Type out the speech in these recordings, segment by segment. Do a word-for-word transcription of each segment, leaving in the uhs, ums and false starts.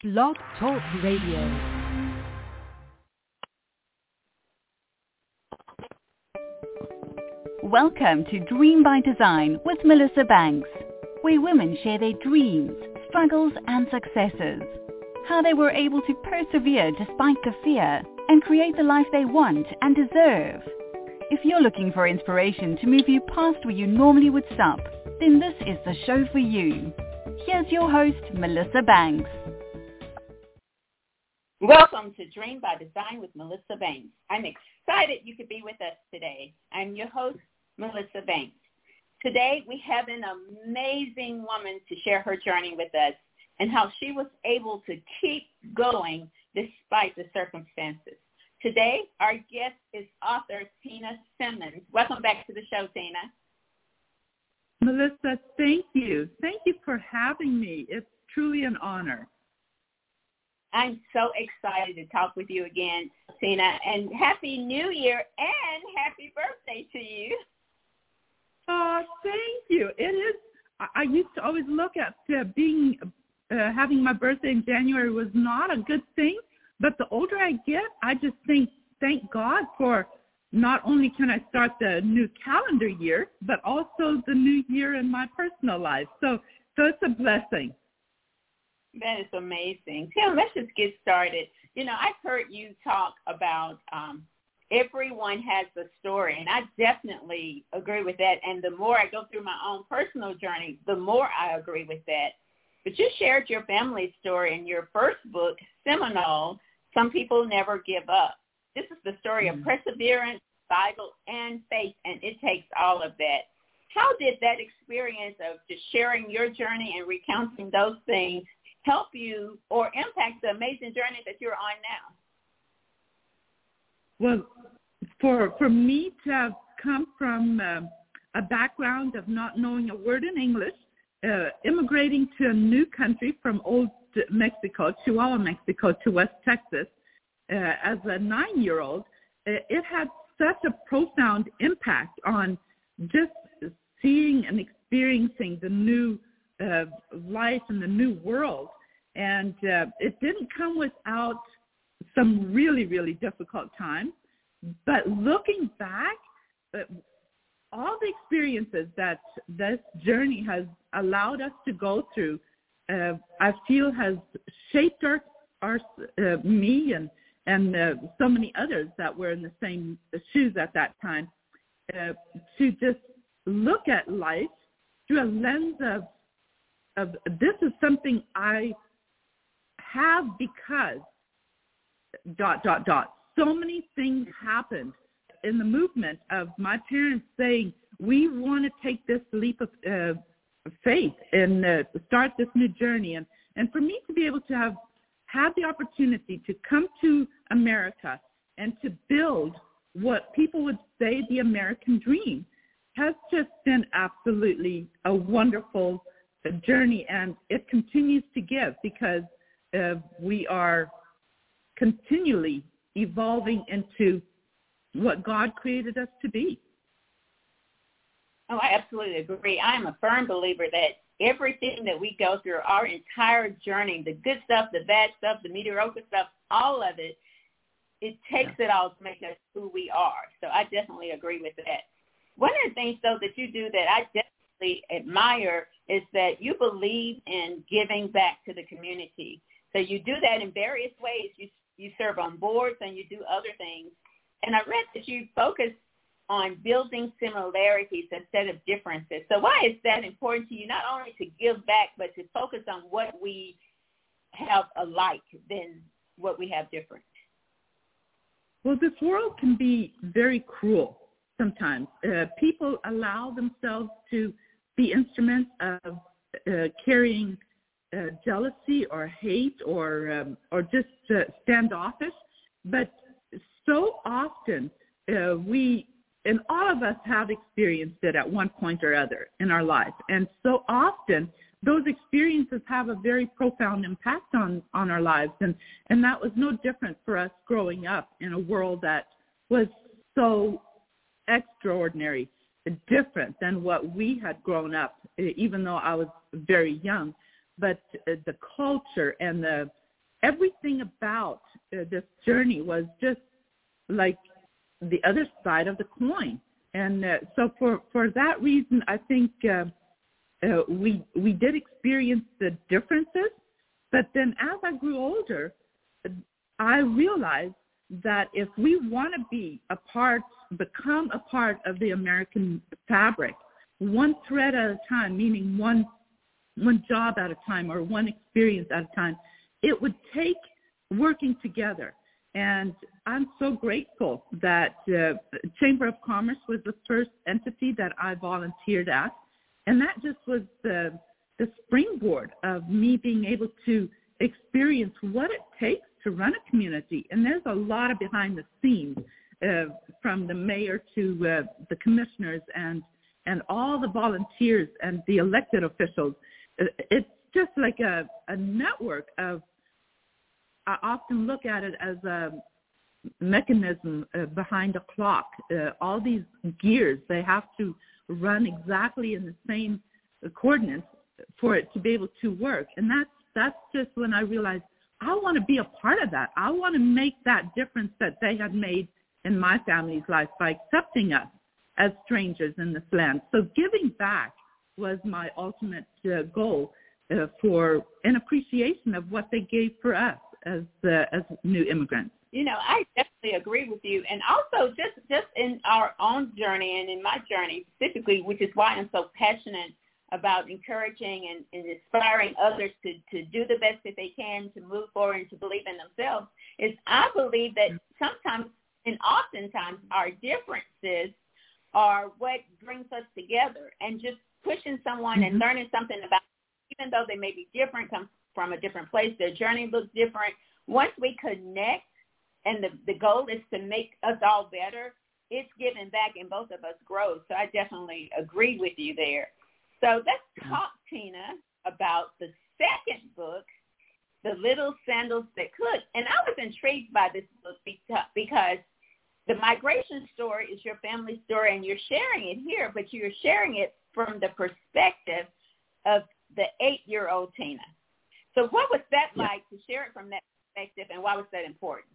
Blog Talk Radio. Welcome to Dream by Design with Melissa Banks, where women share their dreams, struggles and successes, how they were able to persevere despite the fear and create the life they want and deserve. If you're looking for inspiration to move you past where you normally would stop, then this is the show for you. Here's your host, Melissa Banks. Welcome to Dream by Design with Melissa Banks. I'm excited you could be with us today. I'm your host, Melissa Banks. Today we have an amazing woman to share her journey with us and how she was able to keep going despite the circumstances. Today our guest is author Tina Simmons. Welcome back to the show, Tina. Melissa, thank you. Thank you for having me. It's truly an honor. I'm so excited to talk with you again, Tina, and Happy New Year and happy birthday to you. Oh, thank you. It is. I used to always look at uh, being, uh, having my birthday in January was not a good thing, but the older I get, I just think, thank God for not only can I start the new calendar year, but also the new year in my personal life. So, so it's a blessing. That is amazing. Tim, let's just get started. You know, I've heard you talk about um, everyone has a story, and I definitely agree with that. And the more I go through my own personal journey, the more I agree with that. But you shared your family story in your first book, Seminole, Some People Never Give Up. This is the story mm-hmm. of perseverance, Bible, and faith, and it takes all of that. How did that experience of just sharing your journey and recounting those things help you or impact the amazing journey that you're on now? Well, for for me to have come from uh, a background of not knowing a word in English, uh, immigrating to a new country from old Mexico, Chihuahua, Mexico, to West Texas, uh, as a nine-year-old, uh, it had such a profound impact on just seeing and experiencing the new Uh, life in the new world, and uh, it didn't come without some really, really difficult times. But looking back, uh, all the experiences that this journey has allowed us to go through, uh, I feel has shaped our, our uh, me and and uh, so many others that were in the same shoes at that time, uh, to just look at life through a lens of Of this is something I have because dot, dot, dot. So many things happened in the movement of my parents saying, we want to take this leap of uh, faith and uh, start this new journey. And, and for me to be able to have had the opportunity to come to America and to build what people would say the American dream has just been absolutely a wonderful journey, and it continues to give because uh, we are continually evolving into what God created us to be. Oh, I absolutely agree. I am a firm believer that everything that we go through, our entire journey, the good stuff, the bad stuff, the mediocre stuff, all of it, it takes yeah. it all to make us who we are. So I definitely agree with that. One of the things, though, that you do that I definitely admire is that you believe in giving back to the community. So you do that in various ways. You you serve on boards and you do other things. And I read that you focus on building similarities instead of differences. So why is that important to you, not only to give back, but to focus on what we have alike than what we have different? Well, this world can be very cruel sometimes. Uh, people allow themselves to be instruments of uh, carrying uh, jealousy or hate or um, or just uh, standoffish. But so often uh, we, and all of us have experienced it at one point or other in our life. And so often those experiences have a very profound impact on, on our lives. And, and that was no different for us growing up in a world that was so extraordinary, different than what we had grown up, even though I was very young. But the culture and the everything about uh, this journey was just like the other side of the coin. And uh, so for, for that reason, I think uh, uh, we we did experience the differences. But then as I grew older, I realized that if we want to be a part, become a part of the American fabric, one thread at a time, meaning one one job at a time or one experience at a time, it would take working together. And I'm so grateful that uh, Chamber of Commerce was the first entity that I volunteered at. And that just was the, the springboard of me being able to experience what it takes to run a community. And there's a lot of behind the scenes, uh, from the mayor to uh, the commissioners and, and all the volunteers and the elected officials. It's just like a, a network of, I often look at it as a mechanism uh, behind a clock. Uh, all these gears, they have to run exactly in the same coordinates for it to be able to work. And that's, that's just when I realized I want to be a part of that. I want to make that difference that they had made in my family's life by accepting us as strangers in this land. So giving back was my ultimate uh, goal uh, for an appreciation of what they gave for us as uh, as new immigrants. You know, I definitely agree with you. And also just, just in our own journey and in my journey specifically, which is why I'm so passionate about encouraging and, and inspiring others to, to do the best that they can, to move forward and to believe in themselves, is I believe that sometimes and oftentimes our differences are what brings us together, and just pushing someone mm-hmm. and learning something about, even though they may be different, come from a different place, their journey looks different. Once we connect and the, the goal is to make us all better, it's giving back and both of us grow. So I definitely agree with you there. So let's talk, Tina, about the second book, The Little Sandals That Could. And I was intrigued by this book because the migration story is your family story, and you're sharing it here, but you're sharing it from the perspective of the eight-year-old Tina. So what was that like to share it from that perspective, and why was that important?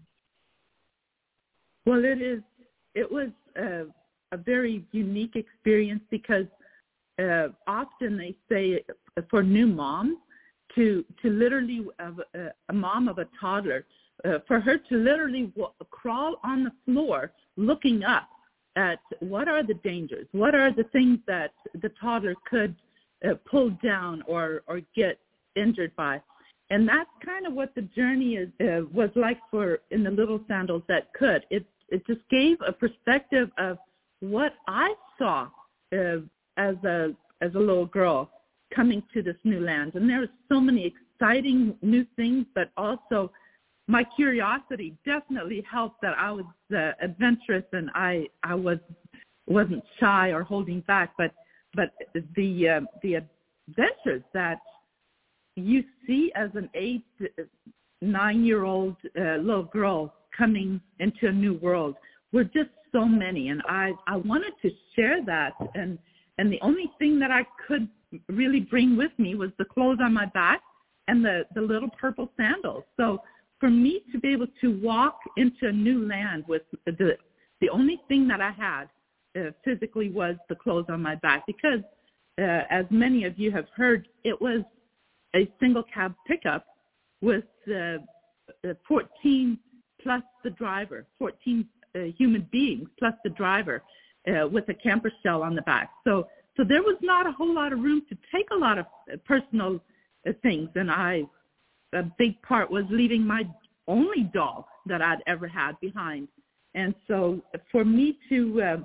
Well, it is. It was a, a very unique experience because uh, often they say for new moms to to literally uh, a mom of a toddler, uh, for her to literally w- crawl on the floor looking up at what are the dangers, what are the things that the toddler could uh, pull down or or get injured by. And that's kind of what the journey is uh, was like for in the Little Sandals That Could. It it just gave a perspective of what I saw uh, as a as a little girl coming to this new land. And there were so many exciting new things, but also my curiosity definitely helped that I was uh, adventurous and I I was wasn't shy or holding back. But but the uh, the adventures that you see as an eight, nine-year-old uh, little girl coming into a new world were just so many. And I, I wanted to share that. And, and the only thing that I could really bring with me was the clothes on my back and the, the little purple sandals. So for me to be able to walk into a new land with the, the only thing that I had uh, physically was the clothes on my back, because uh, as many of you have heard, it was a single cab pickup with uh, fourteen plus the driver, fourteen uh, human beings plus the driver uh, with a camper shell on the back. So so there was not a whole lot of room to take a lot of personal uh, things. And I, a big part was leaving my only doll that I'd ever had behind. And so for me to uh,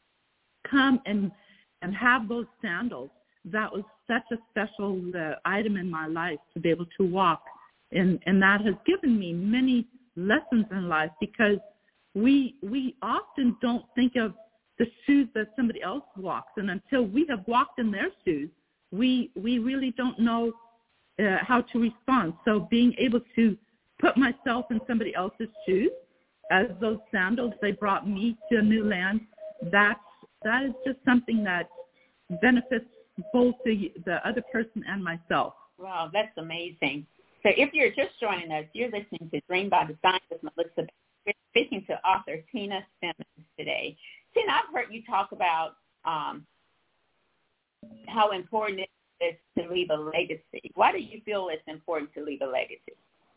come and, and have those sandals, that was such a special uh, item in my life to be able to walk. And, and that has given me many lessons in life, because we we often don't think of the shoes that somebody else walks. And until we have walked in their shoes, we we really don't know uh, how to respond. So being able to put myself in somebody else's shoes, as those sandals, they brought me to a new land, that's, that is just something that benefits both the, the other person and myself. Wow, that's amazing. So if you're just joining us, you're listening to Dream by Design with Melissa Banks. We're speaking to author Tina Simmons today. Tina, I've heard you talk about um, how important it is to leave a legacy. Why do you feel it's important to leave a legacy?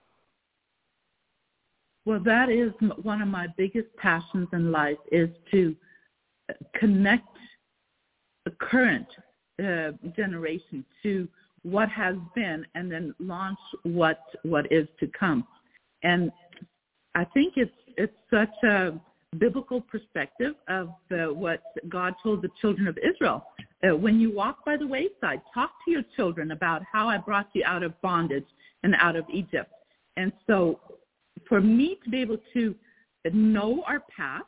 Well, that is one of my biggest passions in life, is to connect the current uh, generation to what has been, and then launch what what is to come. And I think it's it's such a biblical perspective of uh, what God told the children of Israel. Uh, when you walk by the wayside, talk to your children about how I brought you out of bondage and out of Egypt. And so for me to be able to know our past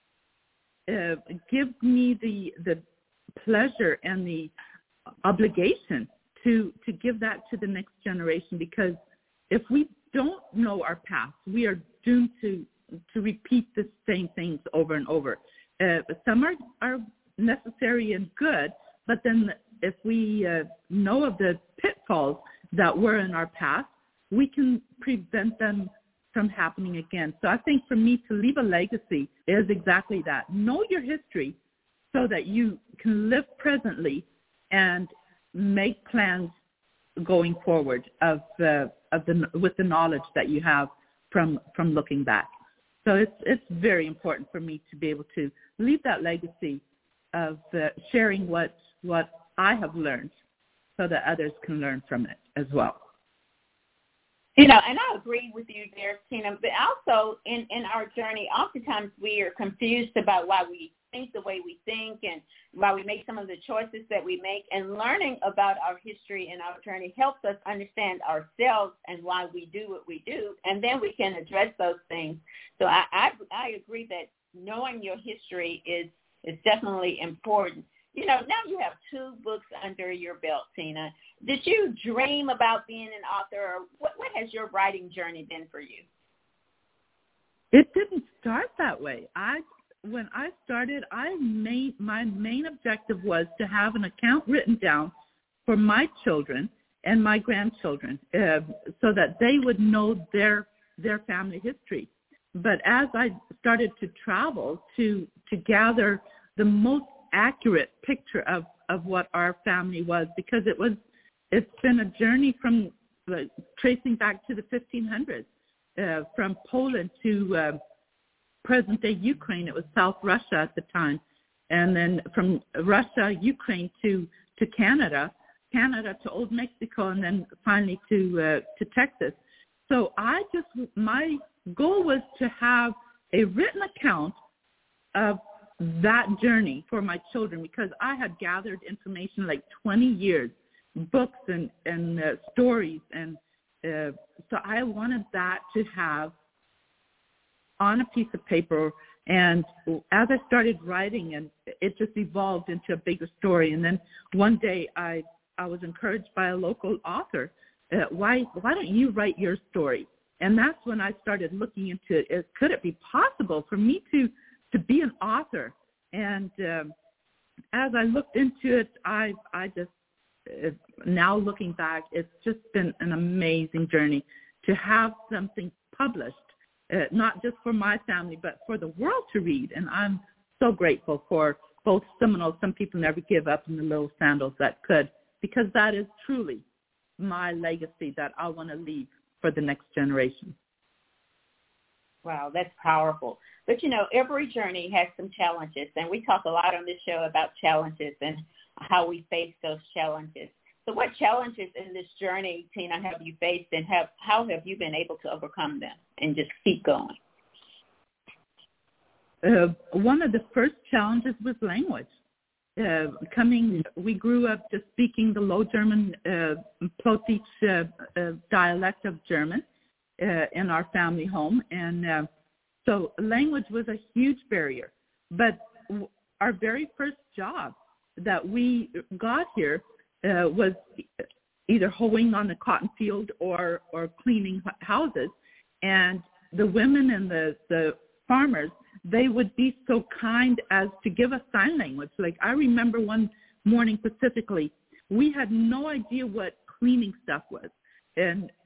uh, gives me the the pleasure and the obligation to to give that to the next generation, because if we don't know our past, we are doomed to to repeat the same things over and over. Uh, some are, are necessary and good, but then if we uh, know of the pitfalls that were in our past, we can prevent them from happening again. So I think for me, to leave a legacy is exactly that. Know your history so that you can live presently and make plans going forward of the of the with the knowledge that you have from from looking back. So it's it's very important for me to be able to leave that legacy of uh, sharing what what I have learned, so that others can learn from it as well. You know, and I agree with you there, Tina, but also in, in our journey, oftentimes we are confused about why we think the way we think and why we make some of the choices that we make. And learning about our history and our journey helps us understand ourselves and why we do what we do, and then we can address those things. So I, I, I agree that knowing your history is, is definitely important. You know, now you have two books under your belt, Tina. Did you dream about being an author, or what, what has your writing journey been for you? It didn't start that way. I, when I started, I made my main objective was to have an account written down for my children and my grandchildren, uh, so that they would know their their family history. But as I started to travel to to gather the most accurate picture of, of what our family was, because it was, it's been a journey from uh, tracing back to the fifteen hundreds, uh, from Poland to uh, present-day Ukraine. It was South Russia at the time, and then from Russia, Ukraine to, to Canada, Canada to Old Mexico, and then finally to uh, to Texas. So I just, my goal was to have a written account of that journey for my children, because I had gathered information like twenty years, books and, and uh, stories. And uh, so I wanted that to have on a piece of paper. And as I started writing, and it just evolved into a bigger story. And then one day I, I was encouraged by a local author, uh, why, why don't you write your story? And that's when I started looking into it. Could it be possible for me to to be an author? And um, as I looked into it, I I just, uh, now looking back, it's just been an amazing journey to have something published, uh, not just for my family, but for the world to read. And I'm so grateful for both Seminoles, Some People Never Give Up, and The Little Sandals That Could, because that is truly my legacy that I want to leave for the next generation. Wow, that's powerful. But, you know, every journey has some challenges, and we talk a lot on this show about challenges and how we face those challenges. So what challenges in this journey, Tina, have you faced, and have, how have you been able to overcome them and just keep going? Uh, one of the first challenges was language. Uh, coming, we grew up just speaking the Low German, uh, Plötzlich uh, uh, dialect of German. Uh, in our family home, and uh, so language was a huge barrier. But w- our very first job that we got here uh, was either hoeing on the cotton field or or cleaning houses. And the women and the the farmers, they would be so kind as to give us sign language. Like I remember one morning specifically, we had no idea what cleaning stuff was. And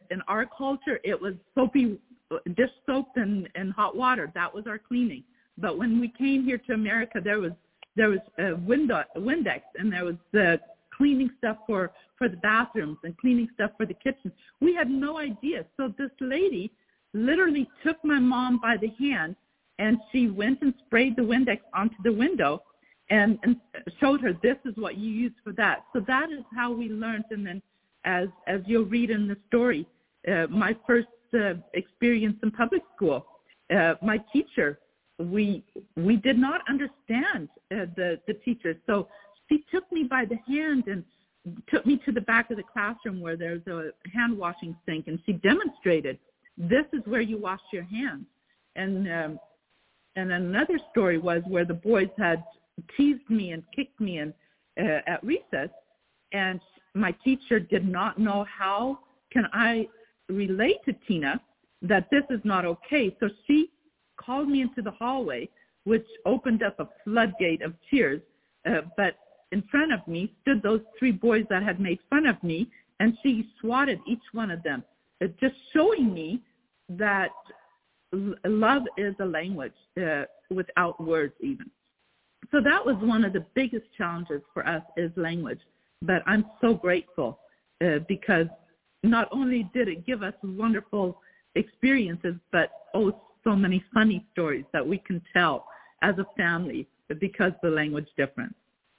in our culture, it was soapy, dish soap and, and hot water. That was our cleaning. But when we came here to America, there was there was a window, Windex, and there was the cleaning stuff for, for the bathrooms and cleaning stuff for the kitchen. We had no idea. So this lady literally took my mom by the hand, and she went and sprayed the Windex onto the window and, and showed her, this is what you use for that. So that is how we learned. And then as as you'll read in the story, uh, my first uh, experience in public school, uh, my teacher, we we did not understand uh, the, the teacher. So she took me by the hand and took me to the back of the classroom where there's a hand washing sink, and she demonstrated, this is where you wash your hands. And um, and another story was where the boys had teased me and kicked me in, uh, at recess, and my teacher did not know how can I relate to Tina that this is not okay. So she called me into the hallway, which opened up a floodgate of tears, uh, but in front of me stood those three boys that had made fun of me, and she swatted each one of them, uh, just showing me that l- love is a language uh, without words even. So that was one of the biggest challenges for us, is language. But I'm so grateful uh, because not only did it give us wonderful experiences, but oh, so many funny stories that we can tell as a family because of the language difference.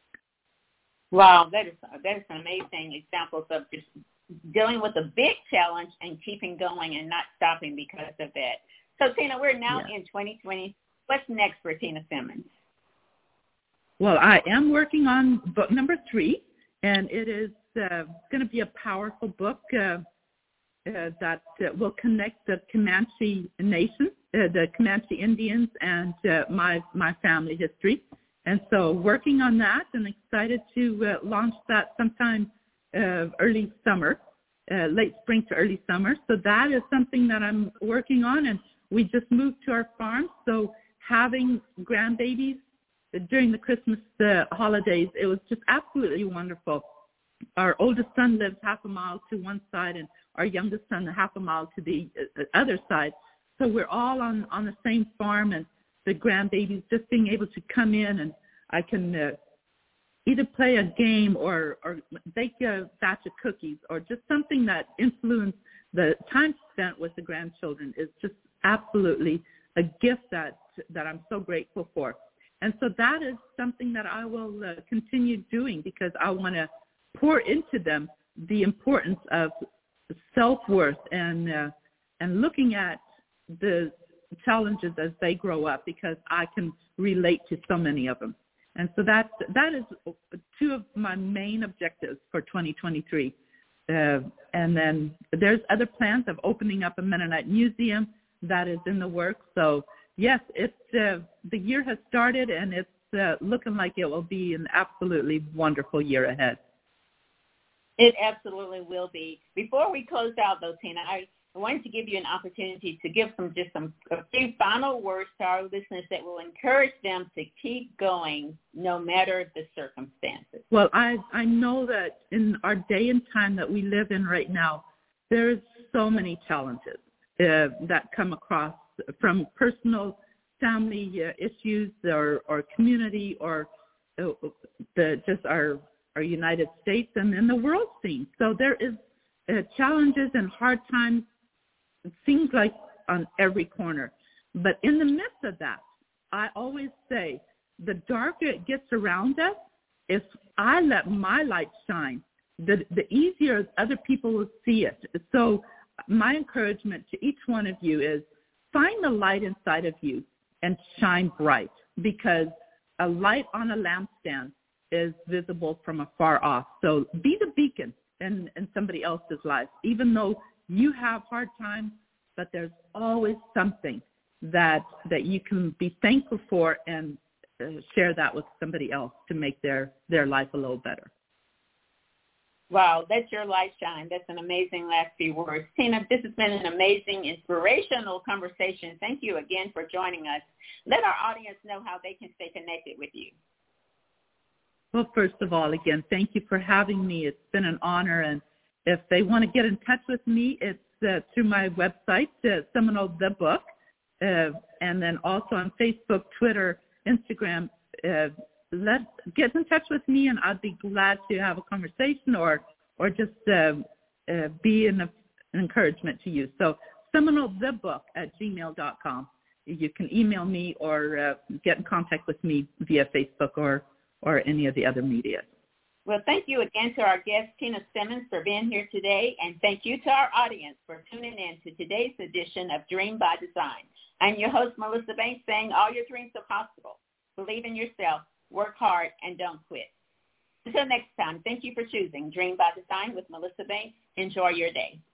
Wow, that is that is an amazing examples of just dealing with a big challenge and keeping going and not stopping because of that. So, Tina, we're now yeah. in twenty twenty. What's next for Tina Simmons? Well, I am working on book number three, and it is uh, going to be a powerful book uh, uh, that uh, will connect the Comanche Nation, uh, the Comanche Indians, and uh, my my family history. And so working on that, and excited to uh, launch that sometime uh, early summer, uh, late spring to early summer. So that is something that I'm working on, and we just moved to our farm, so having grandbabies during the Christmas uh, holidays, it was just absolutely wonderful. Our oldest son lives half a mile to one side, and our youngest son half a mile to the uh, other side. So we're all on, on the same farm, and the grandbabies just being able to come in, and I can uh, either play a game or, or bake a batch of cookies, or just something that influenced the time spent with the grandchildren is just absolutely a gift that that I'm so grateful for. And so that is something that I will uh, continue doing, because I want to pour into them the importance of self-worth and uh, and looking at the challenges as they grow up, because I can relate to so many of them. And so that that is two of my main objectives for twenty twenty-three. Uh, and then there's other plans of opening up a Mennonite museum that is in the works. So yes, it's uh, the year has started, and it's uh, looking like it will be an absolutely wonderful year ahead. It absolutely will be. Before we close out, though, Tina, I wanted to give you an opportunity to give some just some a few final words to our listeners that will encourage them to keep going no matter the circumstances. Well, I I know that in our day and time that we live in right now, there's so many challenges uh, that come across, from personal family uh, issues or, or community or uh, the just our our United States and in the world scene. So there is uh, challenges and hard times, it seems like, on every corner. But in the midst of that, I always say the darker it gets around us, if I let my light shine, the, the easier other people will see it. So my encouragement to each one of you is find the light inside of you and shine bright, because a light on a lampstand is visible from afar off. So be the beacon in, in somebody else's life, even though you have hard times, but there's always something that that you can be thankful for, and uh, share that with somebody else to make their, their life a little better. Wow, that's your light shine. That's an amazing last few words. Tina, this has been an amazing, inspirational conversation. Thank you again for joining us. Let our audience know how they can stay connected with you. Well, first of all, again, thank you for having me. It's been an honor. And if they want to get in touch with me, it's uh, through my website, uh, Seminole the Book, uh, and then also on Facebook, Twitter, Instagram. Uh, let get in touch with me, and I'd be glad to have a conversation or or just uh, uh, be an, an encouragement to you. So Seminole the Book at gmail dot com. You can email me or uh, get in contact with me via Facebook or or any of the other media. Well, thank you again to our guest, Tina Simmons, for being here today, and thank you to our audience for tuning in to today's edition of Dream by Design. I'm your host, Melissa Banks, saying all your dreams are possible. Believe in yourself, work hard, and don't quit. Until next time, thank you for choosing Dream by Design with Melissa Banks. Enjoy your day.